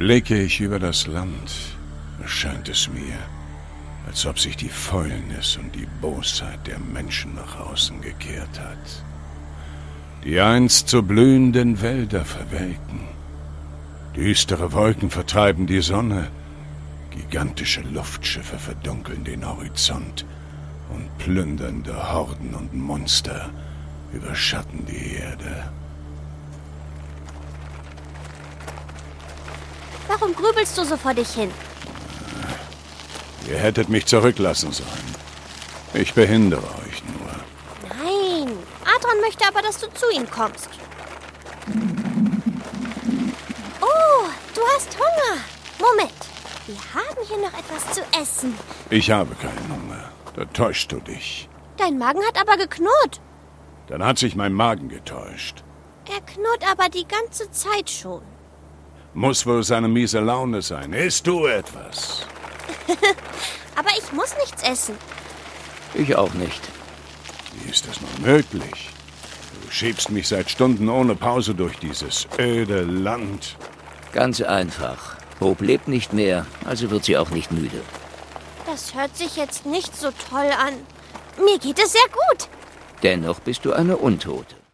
Blicke ich über das Land, erscheint es mir, als ob sich die Fäulnis und die Bosheit der Menschen nach außen gekehrt hat, die einst zu blühenden Wälder verwelken. Düstere Wolken vertreiben die Sonne, gigantische Luftschiffe verdunkeln den Horizont und plündernde Horden und Monster überschatten die Erde. Warum grübelst du so vor dich hin? Ihr hättet mich zurücklassen sollen. Ich behindere euch nur. Nein, Adran möchte aber, dass du zu ihm kommst. Oh, du hast Hunger. Moment, wir haben hier noch etwas zu essen. Ich habe keinen Hunger. Da täuschst du dich. Dein Magen hat aber geknurrt. Dann hat sich mein Magen getäuscht. Er knurrt aber die ganze Zeit schon. Muss wohl seine miese Laune sein. Isst du etwas? Aber ich muss nichts essen. Ich auch nicht. Wie ist das nur möglich? Du schiebst mich seit Stunden ohne Pause durch dieses öde Land. Ganz einfach. Hope lebt nicht mehr, also wird sie auch nicht müde. Das hört sich jetzt nicht so toll an. Mir geht es sehr gut. Dennoch bist du eine Untote.